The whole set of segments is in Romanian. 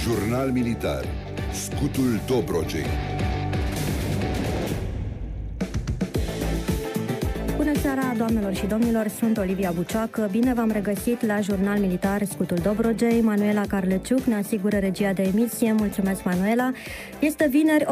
Jurnal militar. Scutul Dobrogei. Bună seara, doamnelor și domnilor, sunt Olivia Bucioacă. Bine v-am regăsit la Jurnal Militar, Scutul Dobrogei. Manuela Carleciuc ne asigură regia de emisie. Mulțumesc, Manuela. Este vineri,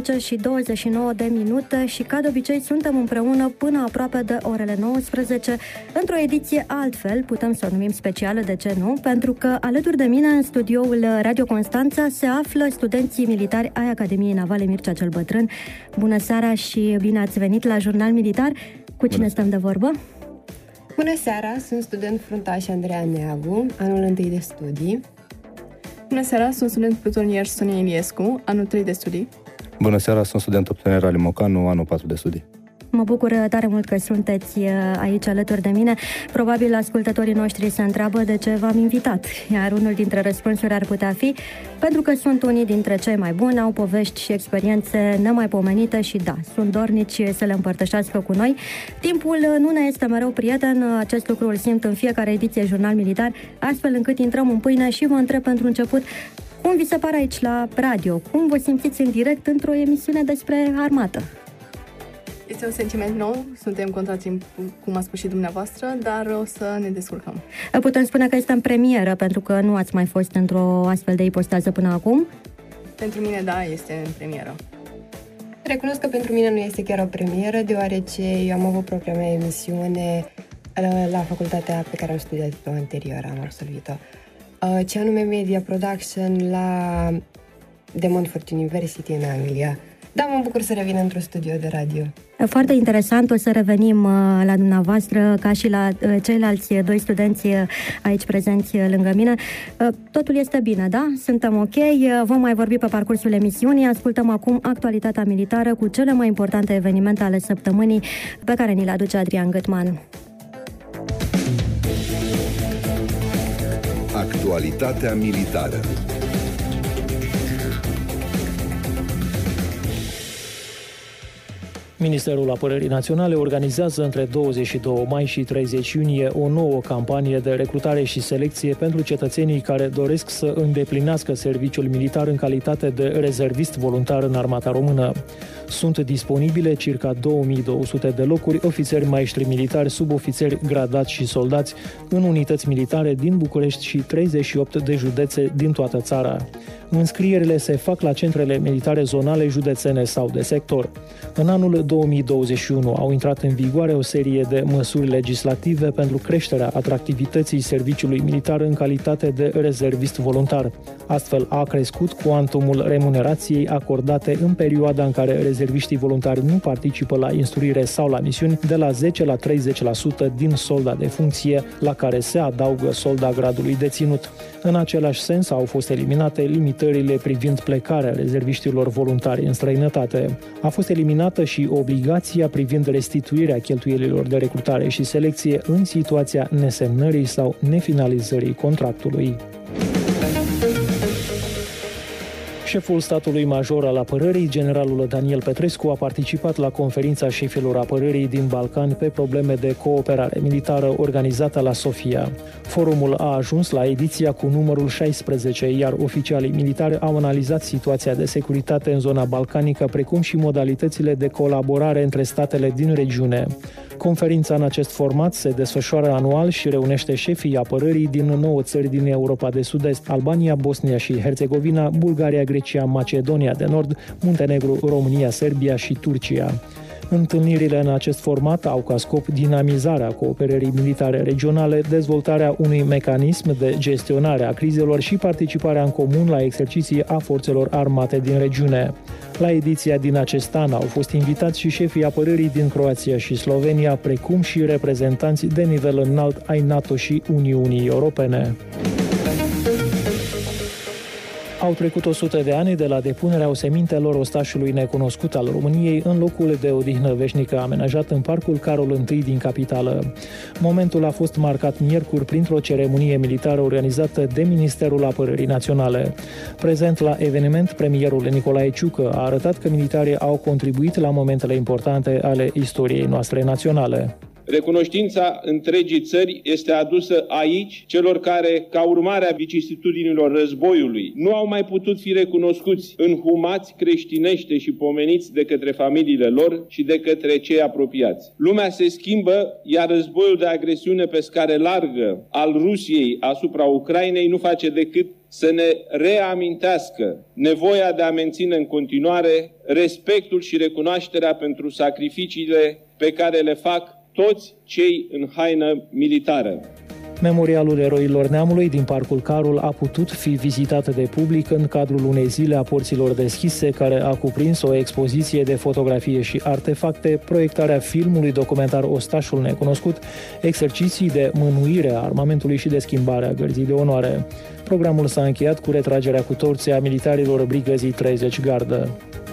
18:29 și ca de obicei suntem împreună până aproape de orele 19, într-o ediție altfel, putem să o numim specială, de ce nu? Pentru că alături de mine în studioul Radio Constanța se află studenții militari ai Academiei Navale Mircea cel Bătrân. Bună seara și bine ați venit la Jurnal Militar. Cu cine stăm de vorbă? Bună seara, sunt student fruntaș Andreea Neagu, anul 1 de studii. Bună seara, sunt student plutonier Sonia Iliescu, anul 3 de studii. Bună seara, sunt student opționer Ali Mocanu, anul 4 de studii. Mă bucur tare mult că sunteți aici alături de mine. Probabil ascultătorii noștri se întreabă de ce v-am invitat, iar unul dintre răspunsuri ar putea fi pentru că sunt unii dintre cei mai buni, au povești și experiențe nemaipomenite și da, sunt dornici să le împărtășească cu noi. Timpul nu ne este mereu prieten, acest lucru îl simt în fiecare ediție Jurnal Militar, astfel încât intrăm în pâine și vă întreb pentru început cum vi se pare aici la radio, cum vă simțiți în direct într-o emisiune despre armată. Este un sentiment nou, suntem contrați, cum a spus și dumneavoastră, dar o să ne descurcăm. Putem spune că este în premieră, pentru că nu ați mai fost într-o astfel de ipostază până acum? Pentru mine, da, este în premieră. Recunosc că pentru mine nu este chiar o premieră, deoarece eu am avut propria mea emisiune la facultatea pe care am studiat-o anterior, am absolvit-o. Ce anume Media Production la De Montfort University în Anglia. Da, mă bucur să revin într-un studio de radio. Foarte interesant, o să revenim la dumneavoastră ca și la ceilalți doi studenți aici prezenți lângă mine. Totul este bine, da? Suntem ok, vom mai vorbi pe parcursul emisiunii. Ascultăm acum actualitatea militară cu cele mai importante evenimente ale săptămânii pe care ni le aduce Adrian Gâtman. Actualitatea militară. Ministerul Apărării Naționale organizează între 22 mai și 30 iunie o nouă campanie de recrutare și selecție pentru cetățenii care doresc să îndeplinească serviciul militar în calitate de rezervist voluntar în Armata Română. Sunt disponibile circa 2200 de locuri, ofițeri maestri militari, subofițeri gradați și soldați în unități militare din București și 38 de județe din toată țara. Înscrierile se fac la centrele militare zonale, județene sau de sector. În anul 2021 au intrat în vigoare o serie de măsuri legislative pentru creșterea atractivității serviciului militar în calitate de rezervist voluntar. Astfel a crescut cuantumul remunerației acordate în perioada în care rezerviștii voluntari nu participă la instruire sau la misiuni, de la 10 la 30% din solda de funcție, la care se adaugă solda gradului deținut. În același sens au fost eliminate limitările privind plecarea rezerviștilor voluntari în străinătate. A fost eliminată și obligația privind restituirea cheltuielilor de recrutare și selecție în situația nesemnării sau nefinalizării contractului. Șeful statului major al apărării, generalul Daniel Petrescu, a participat la conferința șefilor apărării din Balcani pe probleme de cooperare militară organizată la Sofia. Forumul a ajuns la ediția cu numărul 16, iar oficialii militari au analizat situația de securitate în zona balcanică, precum și modalitățile de colaborare între statele din regiune. Conferința în acest format se desfășoară anual și reunește șefii apărării din 9 țări din Europa de Sud-Est: Albania, Bosnia și Herțegovina, Bulgaria, Grecia, Macedonia de Nord, Muntenegru, România, Serbia și Turcia. Întâlnirile în acest format au ca scop dinamizarea cooperării militare regionale, dezvoltarea unui mecanism de gestionare a crizelor și participarea în comun la exerciții a forțelor armate din regiune. La ediția din acest an au fost invitați și șefii apărării din Croația și Slovenia, precum și reprezentanți de nivel înalt ai NATO și Uniunii Europene. Au trecut 100 de ani de la depunerea osemintelor ostașului necunoscut al României în locul de odihnă veșnică amenajat în Parcul Carol I din capitală. Momentul a fost marcat miercuri printr-o ceremonie militară organizată de Ministerul Apărării Naționale. Prezent la eveniment, premierul Nicolae Ciucă a arătat că militarii au contribuit la momentele importante ale istoriei noastre naționale. Recunoștința întregii țări este adusă aici celor care, ca urmare a vicisitudinilor războiului, nu au mai putut fi recunoscuți, înhumați creștinește și pomeniți de către familiile lor și de către cei apropiați. Lumea se schimbă, iar războiul de agresiune pe scară largă al Rusiei asupra Ucrainei nu face decât să ne reamintească nevoia de a menține în continuare respectul și recunoașterea pentru sacrificiile pe care le fac toți cei în haină militară. Memorialul Eroilor Neamului din Parcul Carol a putut fi vizitat de public în cadrul unei zile a porților deschise, care a cuprins o expoziție de fotografie și artefacte, proiectarea filmului documentar Ostașul Necunoscut, exerciții de mânuire a armamentului și de schimbare a gărzii de onoare. Programul s-a încheiat cu retragerea cu torțe a militarilor Brigăzii 30 Gardă.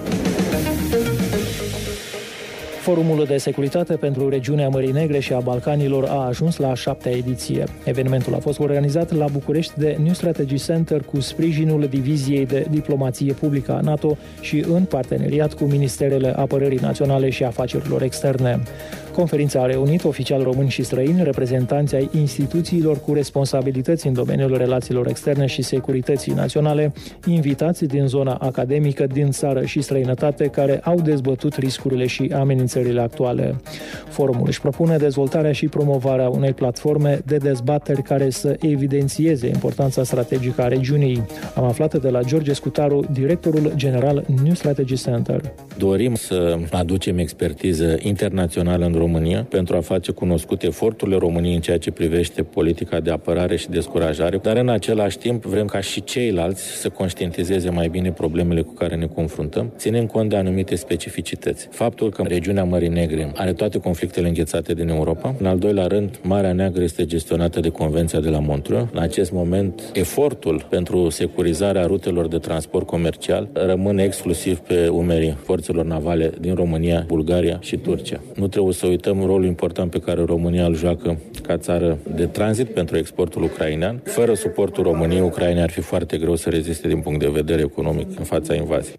Forumul de securitate pentru regiunea Mării Negre și a Balcanilor a ajuns la 7-a ediție. Evenimentul a fost organizat la București de New Strategy Center cu sprijinul Diviziei de Diplomație Publică a NATO și în parteneriat cu Ministerele Apărării Naționale și Afacerilor Externe. Conferința a reunit oficiali români și străini, reprezentanți ai instituțiilor cu responsabilități în domeniul relațiilor externe și securității naționale, invitați din zona academică, din țară și străinătate, care au dezbătut riscurile și amenințările actuale. Forumul își propune dezvoltarea și promovarea unei platforme de dezbateri care să evidențieze importanța strategică a regiunii. Am aflat de la George Scutaru, directorul general New Strategy Center. Dorim să aducem expertiză internațională în România pentru a face cunoscute eforturile României în ceea ce privește politica de apărare și descurajare, dar în același timp vrem ca și ceilalți să conștientizeze mai bine problemele cu care ne confruntăm, ținând cont de anumite specificități. Faptul că regiunea Mării Negre are toate conflictele înghețate din Europa. În al doilea rând, Marea Neagră este gestionată de Convenția de la Montreux. În acest moment, efortul pentru securizarea rutelor de transport comercial rămâne exclusiv pe umerii forțelor navale din România, Bulgaria și Turcia. Nu trebuie să uităm rolul important pe care România îl joacă ca țară de tranzit pentru exportul ucrainean. Fără suportul României, Ucraina ar fi foarte greu să reziste din punct de vedere economic în fața invaziei.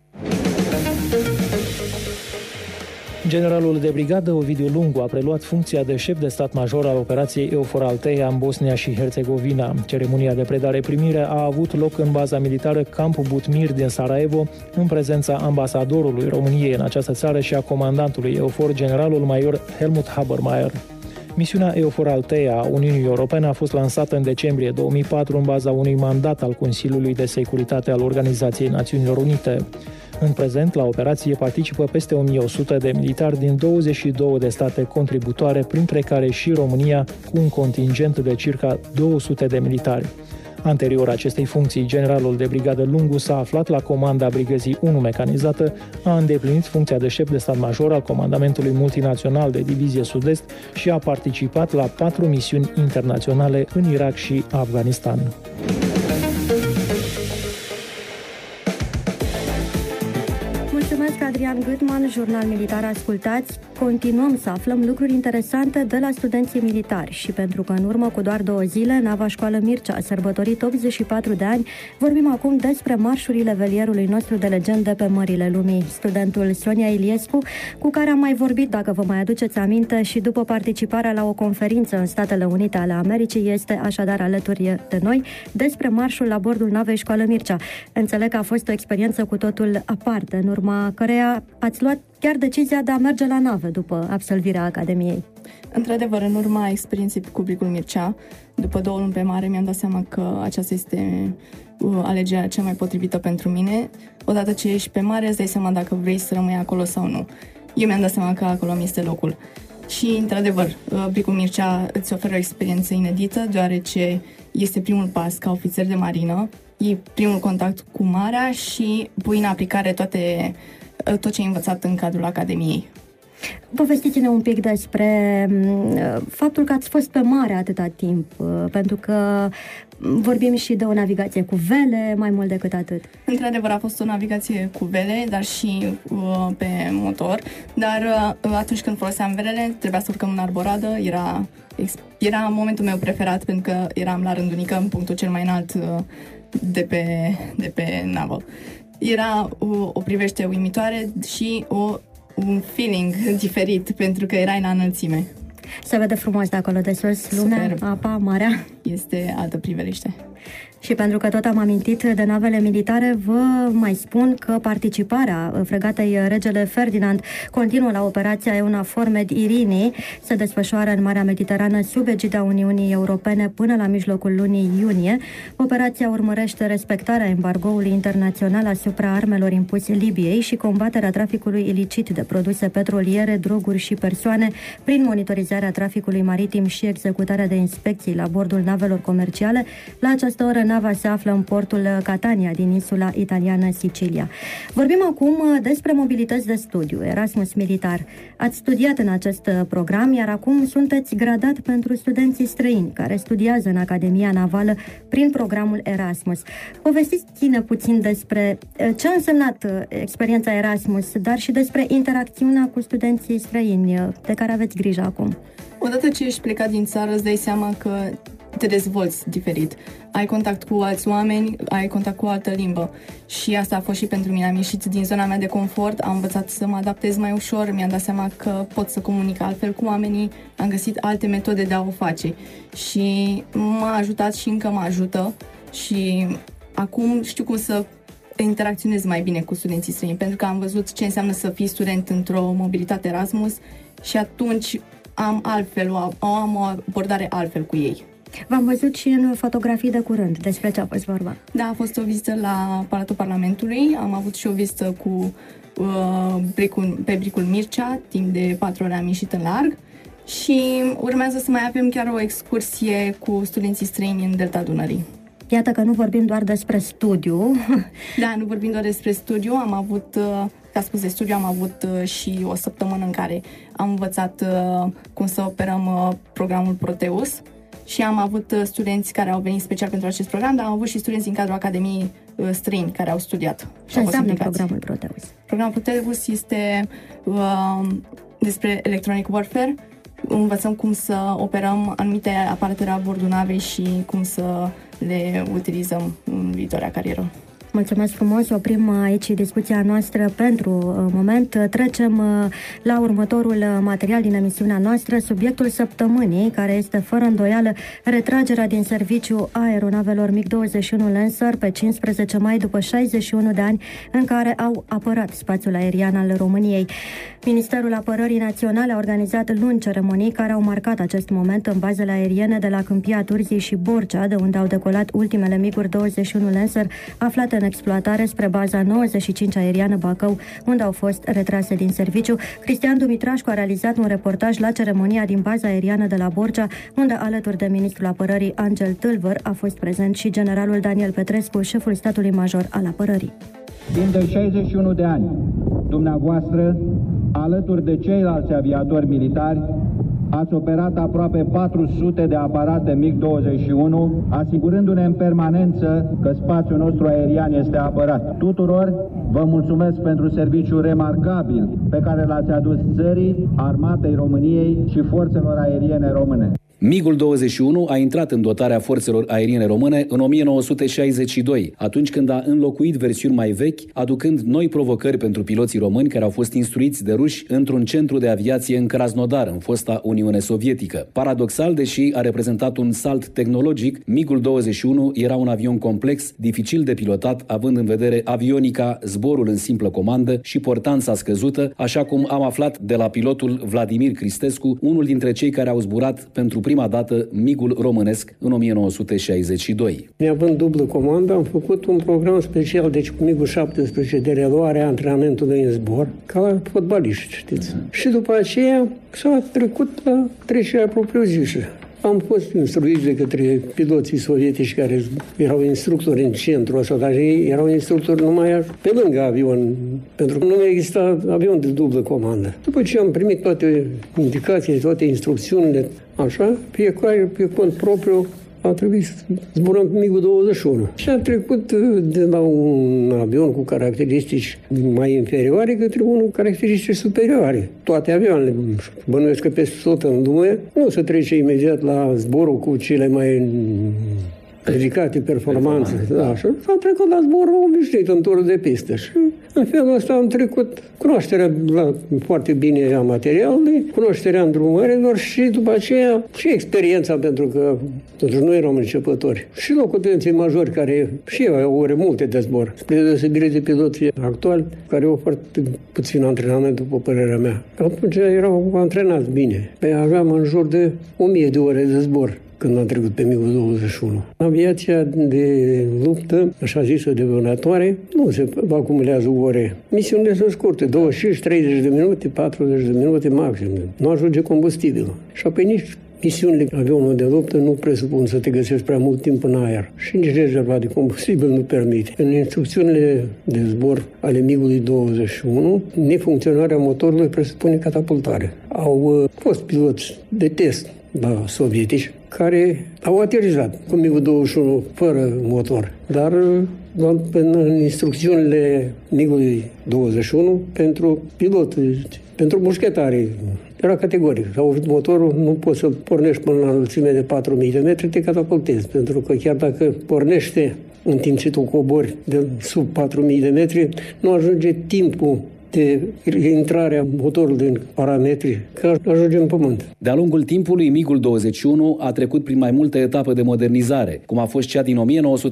Generalul de brigadă Ovidiu Lungu a preluat funcția de șef de stat major al operației EUFOR Althea în Bosnia și Herțegovina. Ceremonia de predare-primire a avut loc în baza militară Camp Butmir din Sarajevo, în prezența ambasadorului României în această țară și a comandantului EUFOR, generalul major Helmut Habermeier. Misiunea EUFOR Althea a Uniunii Europene a fost lansată în decembrie 2004 în baza unui mandat al Consiliului de Securitate al Organizației Națiunilor Unite. În prezent, la operație participă peste 1100 de militari din 22 de state contributoare, printre care și România, cu un contingent de circa 200 de militari. Anterior acestei funcții, generalul de brigadă Lungu s-a aflat la comanda Brigăzii 1 mecanizată, a îndeplinit funcția de șef de stat major al Comandamentului Multinațional de Divizie Sud-Est și a participat la 4 misiuni internaționale în Irak și Afganistan. Adrian Gutman, Jurnal Militar, ascultați. Continuăm să aflăm lucruri interesante de la studenții militari și pentru că în urmă cu doar 2 zile Nava Școală Mircea a sărbătorit 84 de ani, vorbim acum despre marșurile velierului nostru de legendă pe mările lumii. Studentul Sonia Iliescu, cu care am mai vorbit, dacă vă mai aduceți aminte, și după participarea la o conferință în Statele Unite ale Americii, este așadar alături de noi despre marșul la bordul Navei Școală Mircea. Înțeleg că a fost o experiență cu totul aparte, în urma căreia ați luat chiar decizia de a merge la navă după absolvirea Academiei. Într-adevăr, în urma experienței cu Brigul Mircea, după 2 luni pe mare, mi-am dat seama că aceasta este alegerea cea mai potrivită pentru mine. Odată ce ești pe mare, îți dai seama dacă vrei să rămâi acolo sau nu. Eu mi-am dat seama că acolo mi este locul. Și, într-adevăr, Brigul Mircea îți oferă o experiență inedită, deoarece este primul pas ca ofițer de marină, e primul contact cu marea și pui în aplicare tot ce ai învățat în cadrul Academiei. Povestiți-ne un pic despre faptul că ați fost pe mare atâta timp, pentru că vorbim și de o navigație cu vele, mai mult decât atât. Într-adevăr, a fost o navigație cu vele, dar și pe motor, dar atunci când foloseam velele, trebuia să urcăm în arboradă, era momentul meu preferat, pentru că eram la Rândunică, în punctul cel mai înalt de pe navă. Era o privire uimitoare și un feeling diferit, pentru că erai la înălțime. Se vede frumos de acolo de sus, lumea, Superb. apa, marea. Este altă priveliște. Și pentru că tot am amintit de navele militare, vă mai spun că participarea fregatei Regele Ferdinand continuă la operația EUNAVFOR Med Irini, se desfășoară în Marea Mediterană sub egida Uniunii Europene până la mijlocul lunii iunie. Operația urmărește respectarea embargoului internațional asupra armelor impuse Libiei și combaterea traficului ilicit de produse petroliere, droguri și persoane prin monitorizarea traficului maritim și executarea de inspecții la bordul navelor comerciale. La această oră nava se află în portul Catania din insula italiană Sicilia. Vorbim acum despre mobilități de studiu, Erasmus Militar. Ați studiat în acest program, iar acum sunteți gradat pentru studenții străini care studiază în Academia Navală prin programul Erasmus. Povestiți-ne puțin despre ce a însemnat experiența Erasmus, dar și despre interacțiunea cu studenții străini de care aveți grijă acum. Odată ce ești plecat din țară, îți dai seama că te dezvolți diferit. Ai contact cu alți oameni, ai contact cu o altă limbă. Și asta a fost și pentru mine. Am ieșit din zona mea de confort, am învățat să mă adaptez mai ușor, mi-am dat seama că pot să comunic altfel cu oamenii, am găsit alte metode de a o face. Și m-a ajutat și încă mă ajută. Și acum știu cum să interacționez mai bine cu studenții străini, pentru că am văzut ce înseamnă să fii student într-o mobilitate Erasmus și atunci am o abordare altfel cu ei. V-am văzut și în fotografii de curând. Despre ce a fost vorba? Da, a fost o vizită la Palatul Parlamentului. Am avut și o vizită cu pe Bricul Mircea. Timp de 4 ore am ieșit în larg. Și urmează să mai avem chiar o excursie cu studenții străini în Delta Dunării. Iată că nu vorbim doar despre studiu. Da, nu vorbim doar despre studiu. Am avut, ca spus de studiu, am avut și o săptămână în care am învățat cum să operăm programul Proteus. Și am avut studenți care au venit special pentru acest program, dar am avut și studenți din cadrul Academiei străini care au studiat. Ce înseamnă programul Proteus? Programul Proteus este despre electronic warfare. Învățăm cum să operăm anumite aparate la bordul navei și cum să le utilizăm în viitoarea carieră. Mulțumesc frumos, oprim aici discuția noastră pentru moment. Trecem la următorul material din emisiunea noastră, subiectul săptămânii, care este fără îndoială retragerea din serviciu a aeronavelor MiG-21 Lancer pe 15 mai după 61 de ani în care au apărat spațiul aerian al României. Ministerul Apărării Naționale a organizat luni ceremonii care au marcat acest moment în bazele aeriene de la Câmpia Turzii și Borcea, de unde au decolat ultimele MiG-uri 21 Lancer aflate în exploatare spre baza 95 aeriană Bacău, unde au fost retrase din serviciu. Cristian Dumitrașcu a realizat un reportaj la ceremonia din baza aeriană de la Borcea, unde alături de ministrul apărării Angel Tâlvăr a fost prezent și generalul Daniel Petrescu, șeful statului major al apărării. Timp de 61 de ani, dumneavoastră, alături de ceilalți aviatori militari, ați operat aproape 400 de aparate MiG-21, asigurându-ne în permanență că spațiul nostru aerian este apărat. Tuturor vă mulțumesc pentru serviciul remarcabil pe care l-ați adus țării, Armatei României și forțelor aeriene române. MiG-ul 21 a intrat în dotarea forțelor aeriene române în 1962, atunci când a înlocuit versiuni mai vechi, aducând noi provocări pentru piloții români care au fost instruiți de ruși într-un centru de aviație în Krasnodar, în fosta Uniune Sovietică. Paradoxal, deși a reprezentat un salt tehnologic, MiG-ul 21 era un avion complex, dificil de pilotat, având în vedere avionica, zborul în simplă comandă și portanța scăzută, așa cum am aflat de la pilotul Vladimir Cristescu, unul dintre cei care au zburat pentru prima dată MiG-ul românesc în 1962. Neavând dublă comandă, am făcut un program special, deci cu MiG-ul 17 de reluare a antrenamentului în zbor, ca la fotbaliști, știți. Și după aceea s-a trecut la trecerea propriu-zisă. Am fost instruiți de către piloții sovietici care erau instructori în centrul ăsta, dar ei erau instructori numai pe lângă avion, pentru că nu exista avion de dublă comandă. După ce am primit toate indicațiile, toate instrucțiunile, așa, fiecare pe cont propriu a trebuit să zburăm cu MiG-ul 21. Și a trecut de la un avion cu caracteristici mai inferioare către unul cu caracteristici superioare. Toate avioanele, bănuiesc că peste tot în lume, nu se trece imediat la zborul cu cele mai ridicate performanțe. Da, și s-a trecut la zborul obișnuit, în turul de pistă. Și în felul ăsta am trecut cunoașterea foarte bine a materialului, cunoașterea îndrumărilor și după aceea și experiența, pentru că totuși noi eram începători. Și locotenții majori care și ei au ore multe de zbor, spre deosebire de piloții actuali, care au foarte puțin antrenament, după părerea mea. Atunci erau antrenați bine. Aveam în jur de 1000 de ore de zbor când am trecut pe MiG-21. Aviația de luptă, așa zisă de vânătoare, nu se acumulează ore. Misiunile sunt scurte, 25, 30 de minute, 40 de minute maxim. Nu ajunge combustibilul. Și apoi nici misiunile avionului de luptă nu presupun să te găsești prea mult timp în aer și nici rezerva de combustibil nu permite. În instrucțiunile de zbor ale MiG-ului 21, nefuncționarea motorului presupune catapultare. Au fost piloți de test sovietici care au aterizat cu MiG-21 fără motor, dar în instrucțiunile MiG-ului 21 pentru pilot, pentru mușchetari, era categoric. Sau motorul nu poți să pornești până la înălțime de 4000 de metri, te catapultezi, pentru că chiar dacă pornește în timp ce tu cobori de sub 4000 de metri, nu ajunge timpul de intrarea motorului în parametri, că ajunge în pământ. De-a lungul timpului, MiG-ul 21 a trecut prin mai multe etape de modernizare, cum a fost cea din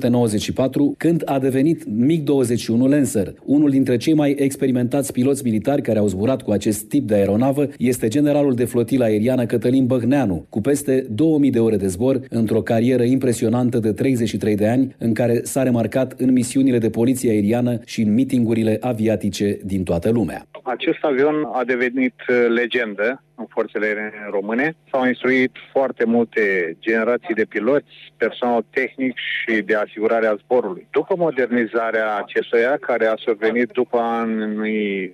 1994, când a devenit MiG-21 Lancer. Unul dintre cei mai experimentați piloți militari care au zburat cu acest tip de aeronavă este generalul de flotilă aeriană Cătălin Băhneanu, cu peste 2000 de ore de zbor, într-o carieră impresionantă de 33 de ani, în care s-a remarcat în misiunile de poliție aeriană și în mitingurile aviatice din toată lumea. Acest avion a devenit legendă în forțele aeriene române. S-au instruit foarte multe generații de piloți, personal tehnic și de asigurare a zborului. După modernizarea acestuia, care a survenit după anii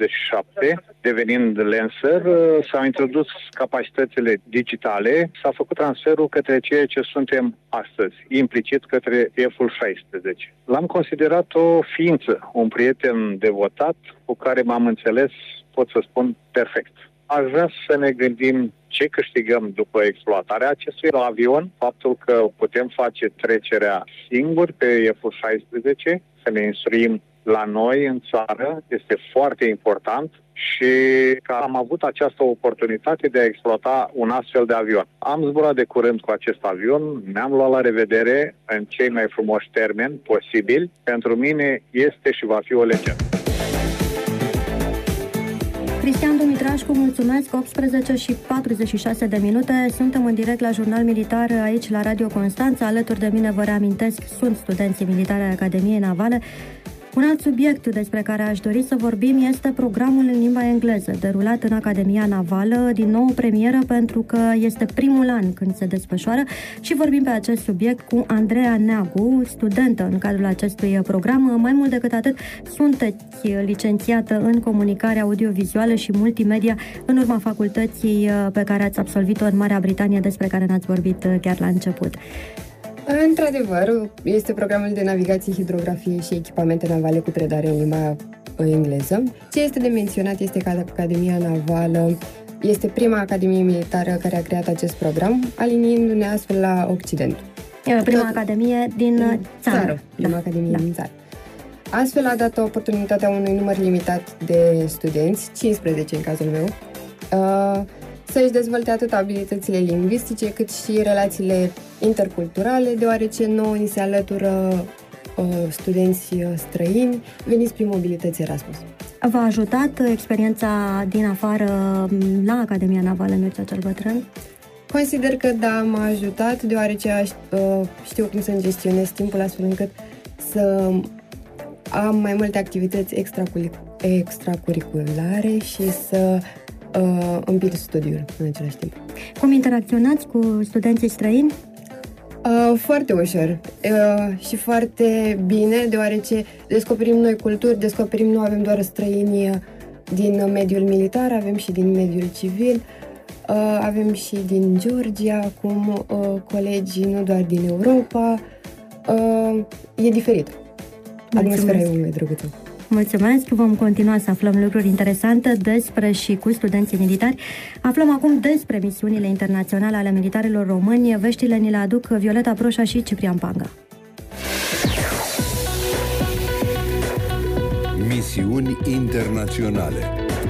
97, devenind Lancer, s-au introdus capacitățile digitale, s-a făcut transferul către ceea ce suntem astăzi, implicit către F-16. L-am considerat o ființă, un prieten devotat cu care m-am înțeles, pot să spun, perfect. Aș vrea să ne gândim ce câștigăm după exploatarea acestui avion, faptul că putem face trecerea singuri pe F-16, să ne instruim la noi în țară, este foarte important și că am avut această oportunitate de a exploata un astfel de avion. Am zburat de curând cu acest avion, ne-am luat la revedere în cei mai frumoși termeni posibili. Pentru mine este și va fi o legendă. Cristian Dumitrașcu, mulțumesc. 18 și 46 de minute. Suntem în direct la Jurnal Militar aici la Radio Constanța. Alături de mine, vă reamintesc, sunt studenții militari ai Academiei Navale. Un alt subiect despre care aș dori să vorbim este programul în limba engleză, derulat în Academia Navală, din nou premieră pentru că este primul an când se desfășoară și vorbim pe acest subiect cu Andreea Neagu, studentă în cadrul acestui program. Mai mult decât atât, sunteți licențiată în comunicare audiovizuală și multimedia în urma facultății pe care ați absolvit-o în Marea Britanie, despre care ne-ați vorbit chiar la început. Într-adevăr, este programul de navigație, hidrografie și echipamente navale cu predare în limba engleză. Ce este de menționat este că Academia Navală este prima academie militară care a creat acest program, aliniindu-ne astfel la Occident. Prima academie din țară. Prima academie din țară. Astfel a dat oportunitatea unui număr limitat de studenți, 15 în cazul meu, să-și dezvolte atât abilitățile lingvistice cât și relațiile interculturale, deoarece nouă ni se alătură studenți străini veniți prin mobilități Erasmus. V-a ajutat experiența din afară la Academia Navală Mircea cel Bătrân? Consider că da, m-a ajutat, deoarece știu cum să-mi gestionez timpul astfel încât să am mai multe activități extracurriculare și să împing studiul în același timp. Cum interacționați cu studenții străini? Foarte ușor și foarte bine, deoarece descoperim noi culturi, nu avem doar străini din mediul militar, avem și din mediul civil, avem și din Georgia, acum colegii nu doar din Europa. E diferit. Atmosfera e mult mai drăguță. Mulțumesc! Vom continua să aflăm lucruri interesante despre și cu studenții militari. Aflăm acum despre misiunile internaționale ale militarilor români. Veștile ni le aduc Violeta Proșa și Ciprian Panga. Misiuni internaționale.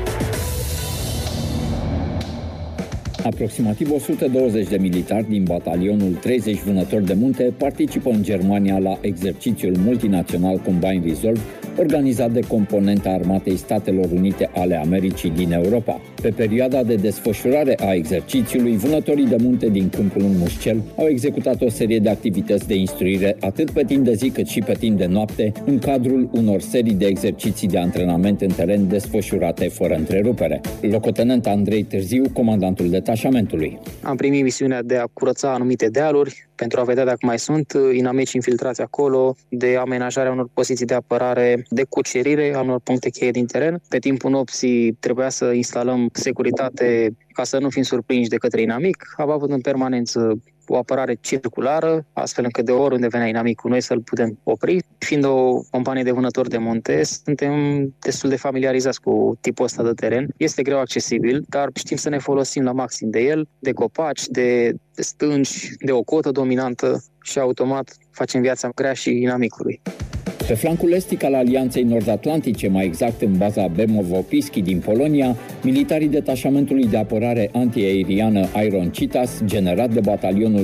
Aproximativ 120 de militari din batalionul 30 Vânători de Munte participă în Germania la exercițiul multinațional Combined Resolve, organizat de componenta Armatei Statelor Unite ale Americii din Europa. Pe perioada de desfășurare a exercițiului, vânătorii de munte din Câmpul Mușcel au executat o serie de activități de instruire atât pe timp de zi cât și pe timp de noapte, în cadrul unor serii de exerciții de antrenament în teren desfășurate fără întrerupere. Locotenent Andrei Târziu, comandantul detașamentului. Am primit misiunea de a curăța anumite dealuri pentru a vedea dacă mai sunt inamici infiltrați acolo, de amenajarea unor poziții de apărare, de cucerire a unor puncte cheie din teren. Pe timpul nopții trebuia să instalăm securitate ca să nu fim surprinși de către inamic. Am avut în permanență o apărare circulară, astfel încât de oriunde venea inamicul noi să-l putem opri. Fiind o companie de vânători de munte, suntem destul de familiarizați cu tipul ăsta de teren. Este greu accesibil, dar știm să ne folosim la maxim de el, de copaci, de stânci, de o cotă dominantă și automat facem viața grea și inamicului. Pe flancul estic al Alianței Nord-Atlantice, mai exact în baza Bemowo-Pischi din Polonia, militarii detașamentului de apărare antiaeriană Iron Citas, generat de batalionul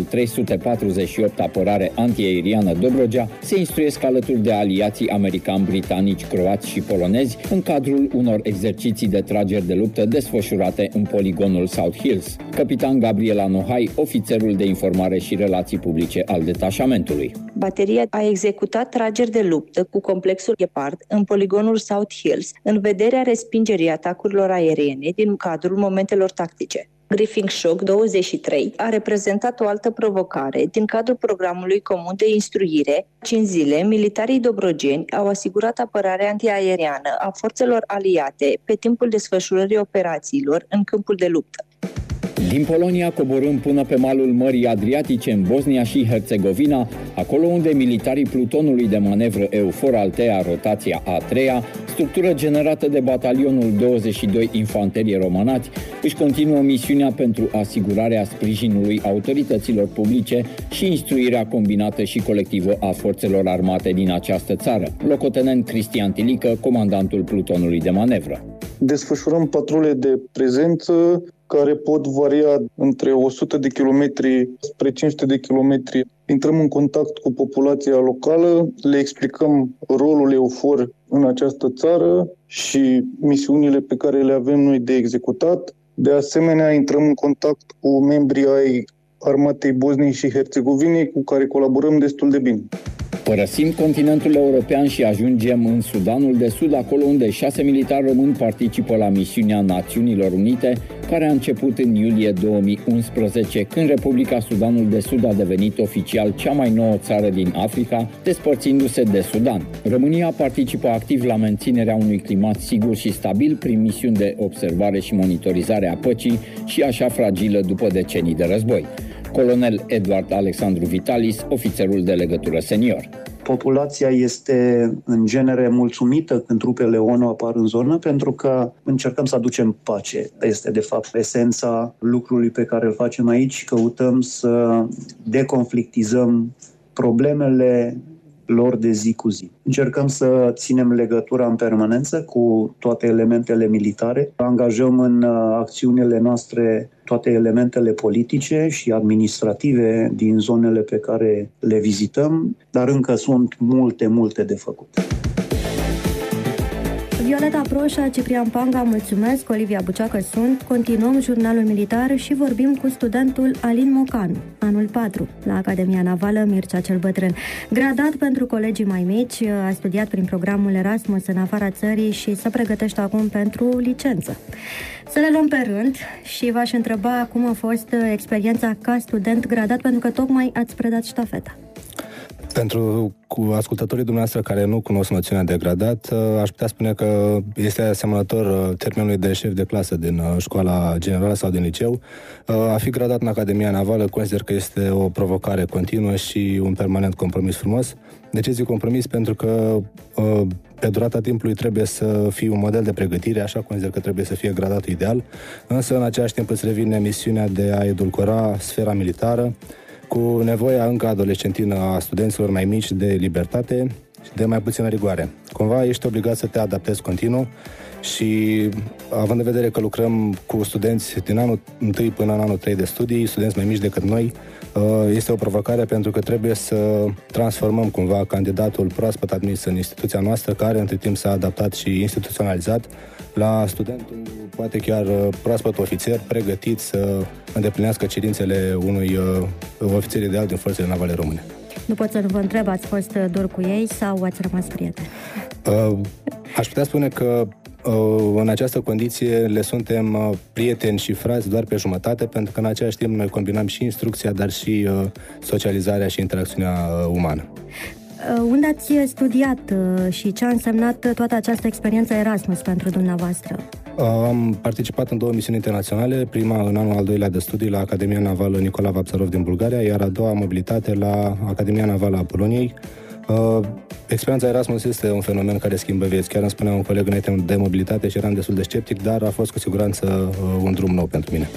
348 apărare antiaeriană Dobrogea, se instruiesc alături de aliații americani, britanici, croați și polonezi în cadrul unor exerciții de trageri de luptă desfășurate în poligonul South Hills. Capitan Gabriela Nohai, ofițerul de informare și relații publice al detașamentului. Bateria a executat trageri de luptă cu complexul Gepard în poligonul South Hills, în vederea respingerii atacurilor aeriene din cadrul momentelor tactice. Griffin Shock 23 a reprezentat o altă provocare din cadrul programului comun de instruire. 5 zile, militarii dobrogeni au asigurat apărarea antiaeriană a forțelor aliate pe timpul desfășurării operațiilor în câmpul de luptă. Din Polonia coborâm până pe malul Mării Adriatice, în Bosnia și Herțegovina, acolo unde militarii plutonului de manevră EUFOR Altea Rotația A3-a, structură generată de batalionul 22 Infanterie Romanați, își continuă misiunea pentru asigurarea sprijinului autorităților publice și instruirea combinată și colectivă a forțelor armate din această țară. Locotenent Cristian Tilică, comandantul plutonului de manevră. Desfășurăm patrule de prezență care pot varia între 100 de kilometri spre 500 de kilometri. Intrăm în contact cu populația locală, le explicăm rolul EUFOR în această țară și misiunile pe care le avem noi de executat. De asemenea, intrăm în contact cu membrii ai Armatei Bosniei și Herțegovinei, cu care colaborăm destul de bine. Părăsim continentul european și ajungem în Sudanul de Sud, acolo unde 6 militari români participă la misiunea Națiunilor Unite, care a început în iulie 2011, când Republica Sudanul de Sud a devenit oficial cea mai nouă țară din Africa, despărțindu-se de Sudan. România participă activ la menținerea unui climat sigur și stabil prin misiuni de observare și monitorizare a păcii și așa fragilă după decenii de război. Colonel Eduard Alexandru Vitalis, ofițerul de legătură senior. Populația este în genere mulțumită când trupele ONU apar în zonă, pentru că încercăm să aducem pace. Este de fapt esența lucrului pe care îl facem aici. Căutăm să deconflictizăm problemele lor de zi cu zi. Încercăm să ținem legătura în permanență cu toate elementele militare, angajăm în acțiunile noastre toate elementele politice și administrative din zonele pe care le vizităm, dar încă sunt multe de făcut. Violeta Proșa, Ciprian Panga, mulțumesc, Olivia Buceacă sunt. Continuăm jurnalul militar și vorbim cu studentul Alin Mocanu, anul 4, la Academia Navală Mircea cel Bătrân. Gradat pentru colegii mai mici, a studiat prin programul Erasmus în afara țării și se pregătește acum pentru licență. Să le luăm pe rând și v-aș întreba cum a fost experiența ca student gradat, pentru că tocmai ați predat ștafeta. Pentru ascultătorii dumneavoastră care nu cunosc noțiunea de gradat, aș putea spune că este asemănător termenului de șef de clasă din școala generală sau din liceu. A fi gradat în Academia Navală consider că este o provocare continuă și un permanent compromis frumos. De ce zic compromis? Pentru că pe durata timpului trebuie să fii un model de pregătire, așa consider că trebuie să fie gradatul ideal, însă în același timp îți revine misiunea de a edulcora sfera militară, cu nevoia încă adolescentină a studenților mai mici de libertate și de mai puțină rigoare. Cumva ești obligat să te adaptezi continuu și, având în vedere că lucrăm cu studenți din anul 1 până în anul 3 de studii, studenți mai mici decât noi, este o provocare pentru că trebuie să transformăm cumva candidatul proaspăt admis în instituția noastră, care între timp s-a adaptat și instituționalizat, la studentul poate chiar proaspăt ofițer, pregătit să îndeplinească cerințele unui ofițer ideal din forțele navale române. Nu pot să nu vă întreb, ați fost dur cu ei sau ați rămas prieteni? Aș putea spune că în această condiție le suntem prieteni și frați doar pe jumătate, pentru că în același timp noi combinăm și instrucția, dar și socializarea și interacțiunea umană. Unde ați studiat și ce a însemnat toată această experiență Erasmus pentru dumneavoastră? Am participat în 2 misiuni internaționale, prima în anul al 2-lea de studii la Academia Navală Nicola Vapțarov din Bulgaria, iar a doua mobilitate la Academia Navală a Poloniei. Experiența Erasmus este un fenomen care schimbă vieți. Chiar îmi spunea un coleg înainte de mobilitate și eram destul de sceptic, dar a fost cu siguranță un drum nou pentru mine.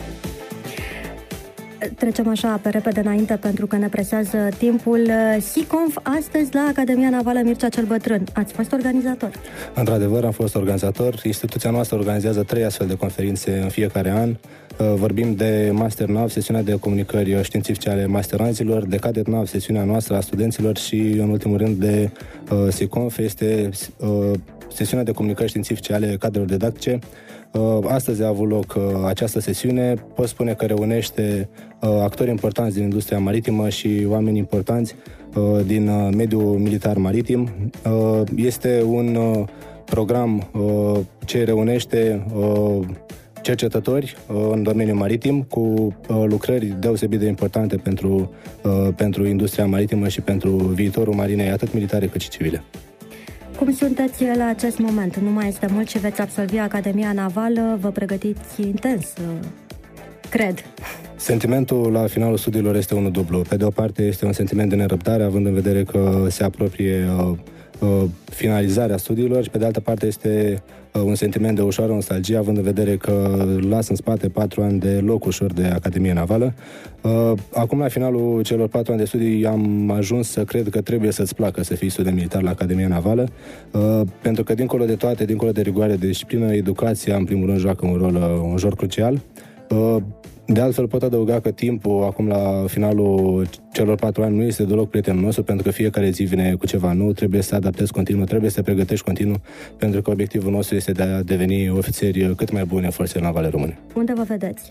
Trecem așa pe repede înainte pentru că ne presează timpul. SICONF astăzi la Academia Navală Mircea cel Bătrân. Ați fost organizator? Într-adevăr, am fost organizator. Instituția noastră organizează 3 astfel de conferințe în fiecare an. Vorbim de Master NAV, sesiunea de comunicări științifice ale masteranzilor, de Cadet NAV, sesiunea noastră a studenților și, în ultimul rând, de SICONF, este sesiunea de comunicări științifice ale cadrelor didactice. Astăzi a avut loc această sesiune. Pot spune că reunește actori importanți din industria maritimă și oameni importanți din mediul militar maritim. Este un program ce reunește cercetători în domeniul maritim cu lucrări deosebit de importante pentru industria maritimă și pentru viitorul marinei, atât militare cât și civile. Cum sunteți la acest moment? Nu mai este mult și veți absolvi Academia Navală, vă pregătiți intens, cred. Sentimentul la finalul studiilor este unul dublu. Pe de o parte este un sentiment de nerăbdare, având în vedere că se apropie finalizarea studiilor, și pe de altă parte este un sentiment de ușoară nostalgie, având în vedere că las în spate 4 ani de loc ușor de Academie Navală. Acum, la finalul celor 4 ani de studii, am ajuns să cred că trebuie să-ți placă să fii student militar la Academia Navală, pentru că, dincolo de toate, dincolo de rigoare, de disciplină, educația, în primul rând, joacă un rol crucial. De altfel, pot adăuga că timpul, acum la finalul celor 4 ani, nu este deloc prietenul nostru, pentru că fiecare zi vine cu ceva nou, trebuie să te adaptezi continuu, trebuie să te pregătești continuu, pentru că obiectivul nostru este de a deveni ofițeri cât mai buni în forțele navale române. Unde vă vedeți?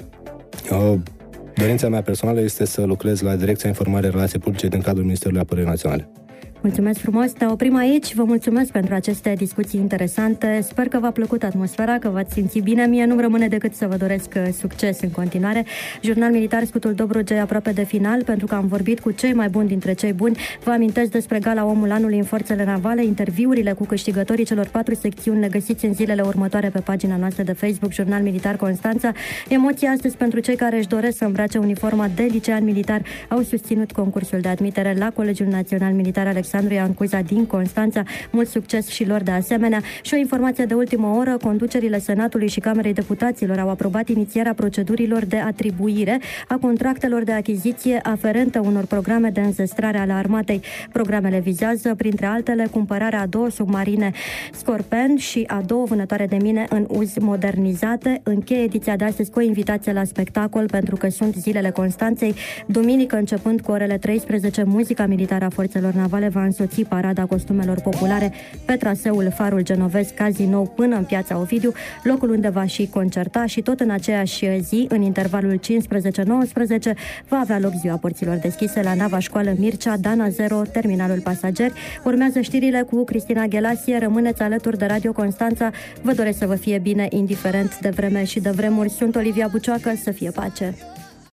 Dorința mea personală este să lucrez la Direcția Informare Relații Publice din cadrul Ministerului Apărării Naționale. Mulțumesc frumos, ne oprim aici, vă mulțumesc pentru aceste discuții interesante, sper că v-a plăcut atmosfera, că v-ați simțit bine, mie nu rămâne decât să vă doresc succes în continuare. Jurnal Militar Scutul Dobruge e aproape de final, pentru că am vorbit cu cei mai buni dintre cei buni. Vă amintesc despre Gala Omul Anului în Forțele Navale, interviurile cu câștigătorii celor 4 secțiuni le găsiți în zilele următoare pe pagina noastră de Facebook, Jurnal Militar Constanța. Emoții astăzi pentru cei care își doresc să îmbrace uniforma de licean militar, au susținut concursul de admitere la Colegiul Național Militar Alexandru Ioan Cuza din Constanța. Mult succes și lor de asemenea. Și o informație de ultimă oră, conducerile Senatului și Camerei Deputaților au aprobat inițierea procedurilor de atribuire a contractelor de achiziție aferentă unor programe de înzestrare ale armatei. Programele vizează, printre altele, cumpărarea a 2 submarine Scorpion și a 2 vânătoare de mine în uz modernizate. Încheie ediția de astăzi cu o invitație la spectacol, pentru că sunt zilele Constanței. Duminică, începând cu orele 13, muzica militară a forțelor navale va însoți parada costumelor populare pe traseul Farul Genovez Cazinou până în Piața Ovidiu, locul unde va și concerta, și tot în aceeași zi, în intervalul 15-19, va avea loc ziua porților deschise la nava școală Mircea, Dana 0, terminalul pasageri. Urmează știrile cu Cristina Ghelasie. Rămâneți alături de Radio Constanța. Vă doresc să vă fie bine, indiferent de vreme și de vremuri. Sunt Olivia Bucioacă, să fie pace!